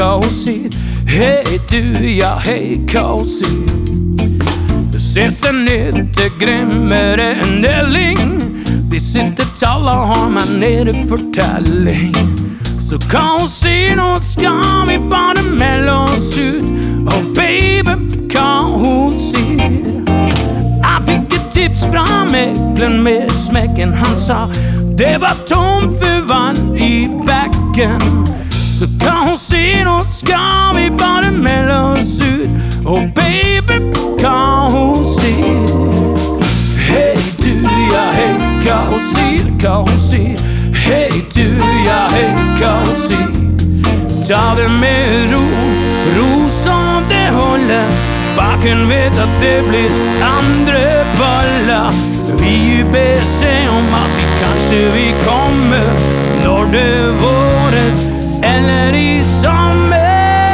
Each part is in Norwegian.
hva hun sier. Hei du, ja hei, hva hun sier. Siste nytt grimmere enn deling. De siste tallene har meg nede fortelling. Så hva hun sier, nå skal vi bare melde oss ut. Oh baby, hva hun sier. Jeg fikk et tips fra megleren med smekken. Han sa det var tomt for vann i bekken. Så hva hun sier, nå skal vi bare melde oss ut. Oh baby, hva hun sier. Hei du, ja hei, hva hun sier, hva hun sier. Hei du, ja hei, hva hun sier. Ta det med ro, ro som det holder. Baken vet at det blir andre baller. Vi ber seg om at vi kanskje vi kommer når det våres eller i sommer.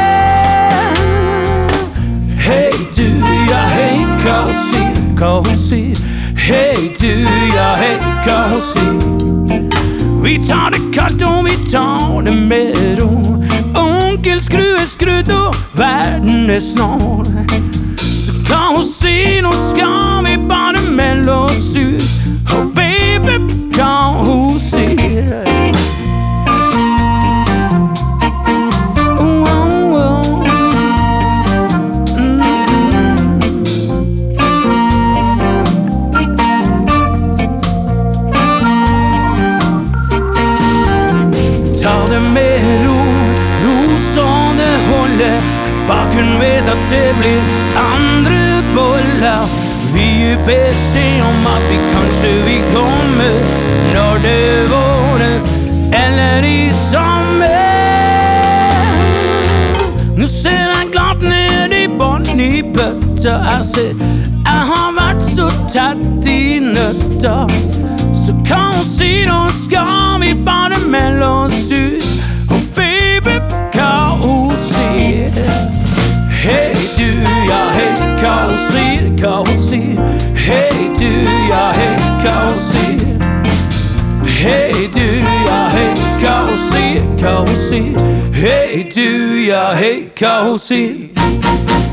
Hei du, ja hei, hva hun sier, hva hun sier. Hei du, ja hei, hva hun sier. Vi tar det kaldt og vi tar det med ro. Onkel Skru er skrudd og verden er snål. Så hva hun sier, nå skal vi bare melde oss ut. Oh baby, hva hun sier. Ta det med ro, ro som det holder. Baken vet at det blir andre boller. Vi ber seg om at vi kanskje vi kommer når det våres eller i sommer. Nå ser jeg glatt ned i bånd i bøtta. Jeg ser jeg har vært så tett i nøtta. Så hva hun sier, nå skal vi bare melde oss ut. Oh baby, hva hun sier. Hei du, ja hei, hva hun sier, hva hun sier. Hei du, ja hei, hva hun sier. Hei du, ja hei, hva hun sier, hva hun sier. Hei du, ja hei, hva hun sier.